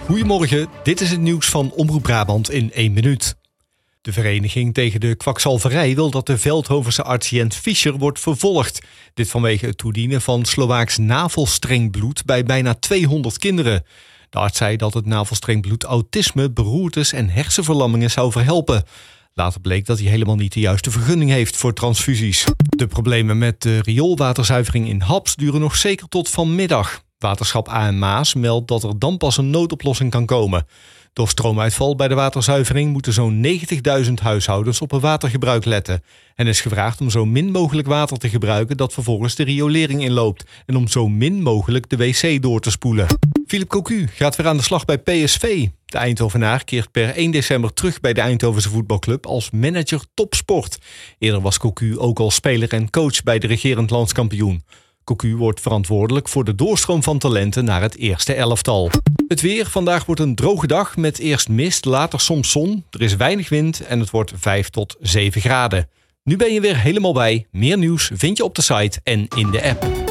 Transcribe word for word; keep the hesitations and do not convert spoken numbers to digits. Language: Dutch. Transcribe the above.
Goedemorgen, dit is het nieuws van Omroep Brabant in één minuut. De vereniging tegen de kwakzalverij wil dat de Veldhovense arts Jens Fischer wordt vervolgd. Dit vanwege het toedienen van Slovaaks navelstrengbloed bij bijna tweehonderd kinderen. De arts zei dat het navelstrengbloed autisme, beroertes en hersenverlammingen zou verhelpen. Later bleek dat hij helemaal niet de juiste vergunning heeft voor transfusies. De problemen met de rioolwaterzuivering in Haps duren nog zeker tot vanmiddag. Waterschap A en Maas meldt dat er dan pas een noodoplossing kan komen. Door stroomuitval bij de waterzuivering moeten zo'n negentigduizend huishoudens op hun watergebruik letten. En is gevraagd om zo min mogelijk water te gebruiken dat vervolgens de riolering inloopt. En om zo min mogelijk de wc door te spoelen. Philippe Cocu gaat weer aan de slag bij P S V. De Eindhovenaar keert per één december terug bij de Eindhovense voetbalclub als manager topsport. Eerder was Cocu ook al speler en coach bij de regerend landskampioen. Cocu wordt verantwoordelijk voor de doorstroom van talenten naar het eerste elftal. Het weer. Vandaag wordt een droge dag met eerst mist, later soms zon. Er is weinig wind en het wordt vijf tot zeven graden. Nu ben je weer helemaal bij. Meer nieuws vind je op de site en in de app.